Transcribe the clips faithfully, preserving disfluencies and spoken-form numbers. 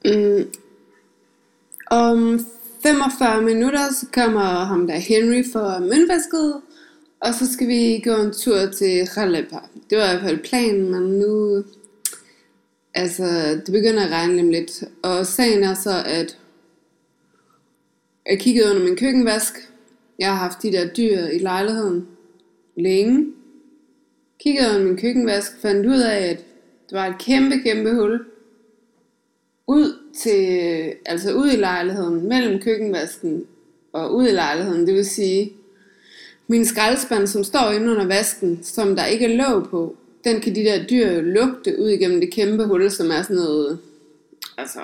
Mm, om femogfyrre minutter, så kommer ham der Henry for møntvæsket, og så skal vi gå en tur til Jalepa. Det var i hvert fald planen, men nu, altså, det begynder at regne lidt lidt. Og sagen er så, at jeg kiggede under min køkkenvask. Jeg har haft de der dyr i lejligheden længe. Kiggede under min køkkenvask, fandt ud af, at der var et kæmpe, kæmpe hul ud til, altså ud i lejligheden, mellem køkkenvasken og ud i lejligheden. Det vil sige, min skraldespand, som står inde under vasken, som der ikke er låg på, den kan de der dyr jo lugte ud igennem det kæmpe hul, som er sådan noget, altså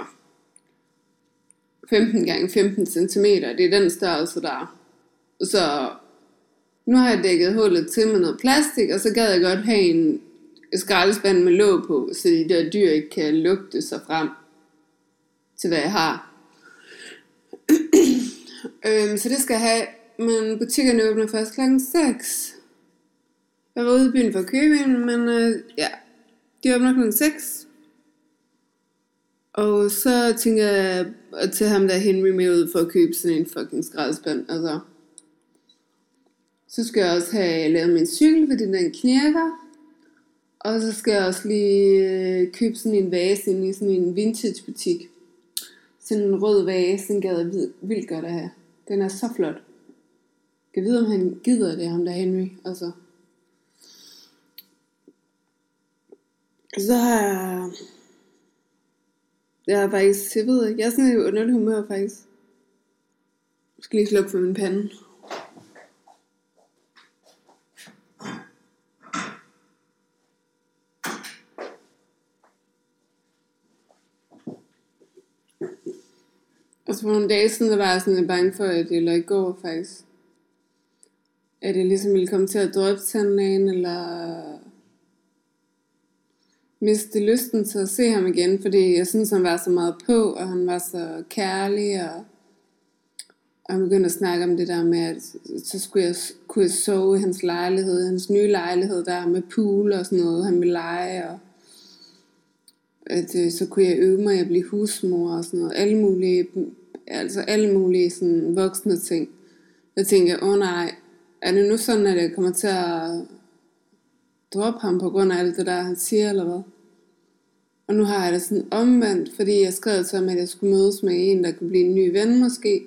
femten gange femten centimeter. Det er den størrelse der. Så nu har jeg dækket hullet til med noget plastik, og så gad jeg godt have en skraldespand med låg på, så de der dyr ikke kan lugte sig frem til hvad jeg har. øhm, så det skal jeg have. Men butikkerne åbner først klokken seks. Jeg var ude i byen for at købe en, men øh, ja, de åbner klokken seks. Og så tænker jeg at tage ham der Henry med ud for at købe sådan en fucking skraldespand. Altså. Så skal jeg også have lavet min cykel, fordi den knirker. Og så skal jeg også lige øh, købe sådan en vase inde i sådan en vintage butik. Sådan en rød vase, den gad jeg vildt godt at have. Den er så flot. Jeg ved om han gider det, ham der Henry. Altså. Så har jeg... Jeg er faktisk, jeg ved ikke, jeg er sådan i underlig humør faktisk. Jeg skal lige slukke for min pande. Og så for nogle dage siden, der var jeg sådan lidt bange for, at eller i går faktisk, at jeg ligesom ville komme til at drøbe tandlægen, eller miste lysten til at se ham igen, fordi jeg synes, han var så meget på, og han var så kærlig, og, og han begyndte at snakke om det der med, at så skulle jeg, kunne jeg sove i hans lejlighed, hans nye lejlighed der med pool og sådan noget, han ville lege, og at øh, så kunne jeg øve mig at blive husmor og sådan noget, alle mulige, altså alle mulige sådan voksne ting. Jeg tænker, åh oh, nej, er det nu sådan, at jeg kommer til at droppe ham på grund af alt det der, han siger, eller hvad? Og nu har jeg det sådan omvendt, fordi jeg skrev til ham, at jeg skulle mødes med en, der kunne blive en ny ven måske.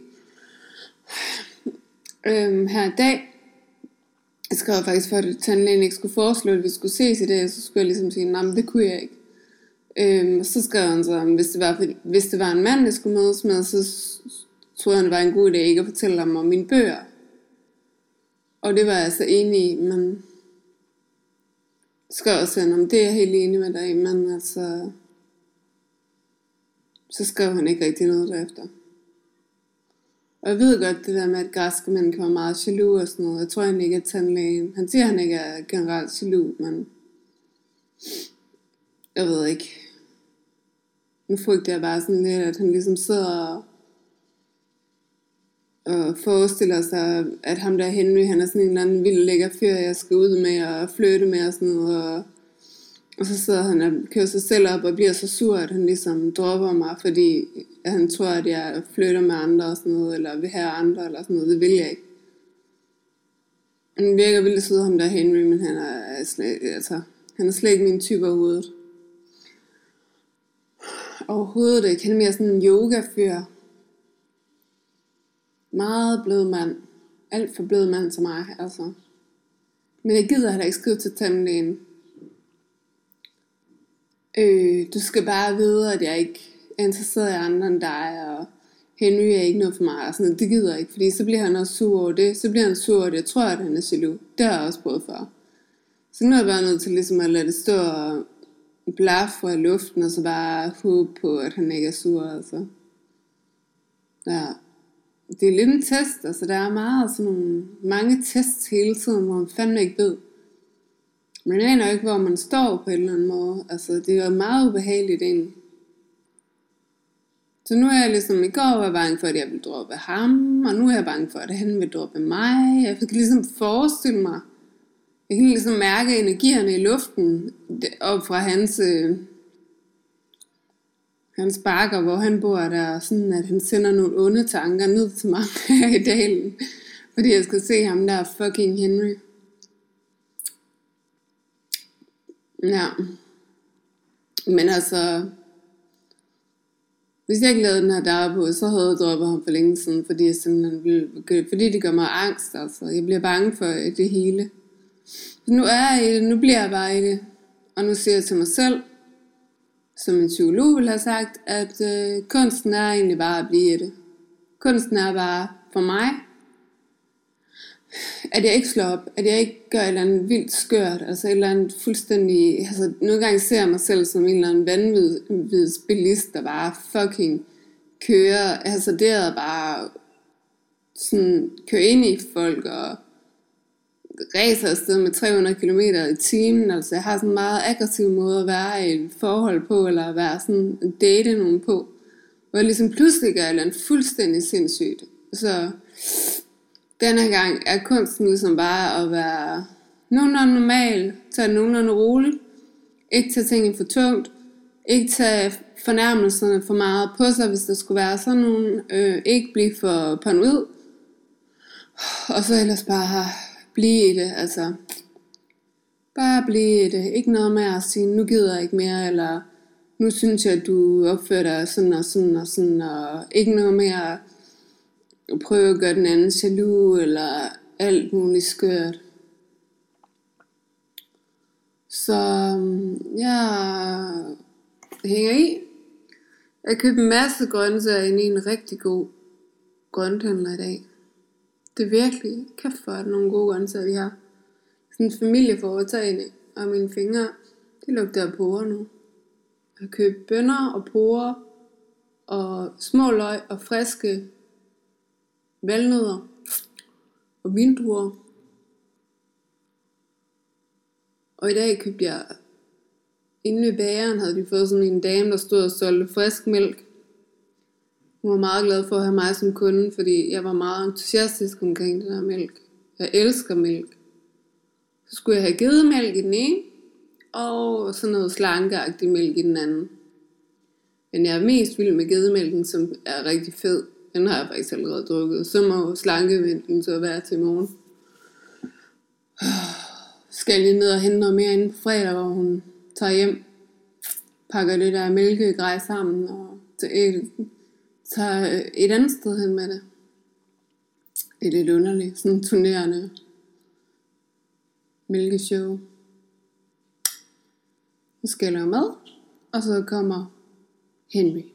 Øhm, her i dag, jeg skrev faktisk for, at tandlægen ikke skulle foreslå, at vi skulle ses i dag, så skulle jeg ligesom sige, nej, men det kunne jeg ikke. Øhm, og så skrev han så, hvis det, var, hvis det var en mand, jeg skulle mødes med, så troede han, det var en god idé ikke at fortælle ham om mine bøger. Og det var jeg så enig i, men skrev også han om, det er jeg helt enig med dig i, men altså, så skrev han ikke rigtig noget derefter. Og jeg ved godt det der med, at græske mænd kan være meget jaloux og sådan noget. Jeg tror egentlig ikke, at tandlægen, han siger, at han ikke er generelt jaloux, men jeg ved ikke. Nu frygter jeg bare sådan lidt, at han ligesom sidder og forestiller sig, at ham der Henry, han er sådan en eller anden vild lækker fyr, jeg skal ud med og flytte med og sådan noget. Og, og så sidder han og kører sig selv op og bliver så sur, at han ligesom dropper mig, fordi at han tror, at jeg flytter med andre og sådan noget, eller vil have andre eller sådan noget. Det vil jeg ikke. Han virker vildt sød, ham der Henry, men han er slet, altså, han er slet ikke min type overhovedet. Overhovedet ikke. Han er mere sådan en yoga-fyr. Meget blød mand. Alt for blød mand til mig, altså. Men jeg gider heller ikke skrive til tandlægen. Øh, du skal bare vide, at jeg ikke er interesseret i andre end dig, og Henry er ikke noget for mig, og sådan noget. Det gider jeg ikke, fordi så bliver han også sur over det. Så bliver han sur over det. Jeg tror, at han er jaloux. Det har jeg også prøvet for. Så nu er jeg bare nødt til ligesom at lade det stå og blaffe i luften, og så bare håbe på, at han ikke er sur, altså. Ja. Det er lidt en test, altså der er meget sådan nogle, mange tests hele tiden, hvor man fandme ikke ved. Man aner ikke, hvor man står på en eller anden måde. Altså det er meget ubehageligt egentlig. Så nu er jeg ligesom, i går var jeg bange for, at jeg ville droppe ham, og nu er jeg bange for, at han vil droppe mig. Jeg kan ligesom forestille mig, jeg kan ligesom mærke energierne i luften op fra hans, øh, Han sparker, hvor han bor der, sådan at han sender nogle onde tanker ned til mig her i dalen, fordi jeg skal se ham der fucking Henry. Ja. Men altså, hvis jeg ikke lavede den her dagbog, så havde jeg droppet ham for længe siden, fordi jeg simpelthen ville, fordi det gør mig angst, altså. Jeg bliver bange for det hele. Så nu er jeg i det, nu bliver jeg bare i det. Og nu siger jeg til mig selv, som en psykolog ville have sagt, at øh, kunsten er egentlig bare at blive i det. Kunsten er bare for mig, at jeg ikke slår op, at jeg ikke gør et eller andet vildt skørt, altså et eller andet fuldstændig, altså nogle gange ser jeg mig selv som en eller anden vanvittig bilist, der bare fucking kører, altså det er bare sådan, kører ind i folk og racer afsted med tre hundrede kilometer i timen, altså jeg har sådan en meget aggressiv måde at være i et forhold på, eller at være sådan, date nogen på, hvor jeg ligesom pludselig gør et eller andet fuldstændig sindssygt, så denne gang er kunsten ligesom bare at være nogenlunde normal, tage nogenlunde roligt, ikke tage tingene for tungt, ikke tage fornærmelserne for meget på sig, hvis der skulle være sådan nogen, øh, ikke blive for paranoid, og så ellers bare blive i det, altså bare blive i det, ikke noget med at sige, nu gider jeg ikke mere, eller nu synes jeg, at du opfører dig sådan og sådan og sådan, og ikke noget mere og prøve at gøre den anden jaloux, eller alt muligt skørt. Så jeg hænger i. Jeg købte en masse grøntsager ind i en rigtig god grønthandler i dag. Det er virkelig, kæft for at nogle gode grøntsager, vi har. Sådan en familieforetagende, og mine fingre, de lugter af porre nu. Jeg har købt bønner og porre, og små løg og friske valnødder og vindruer. Og i dag købte jeg, inde ved bageren havde de fået sådan en dame, der stod og solgte frisk mælk. Hun var meget glad for at have mig som kunde, fordi jeg var meget entusiastisk omkring den her mælk. Jeg elsker mælk. Så skulle jeg have gedemælk i den ene, og sådan noget slankeagtig mælk i den anden. Men jeg er mest vild med gedemælken, som er rigtig fed. Den har jeg faktisk allerede drukket. Så må slankemælken så være til i morgen. Skal jeg lige ned og hente noget mere inden på fredag, hvor hun tager hjem. Pakker det der mælkegrej sammen og tager et andet sted hen med det. Det er lidt underligt. Sådan en turnerende mælkeshow. Nu skal jeg lave mad. Og så kommer Henry.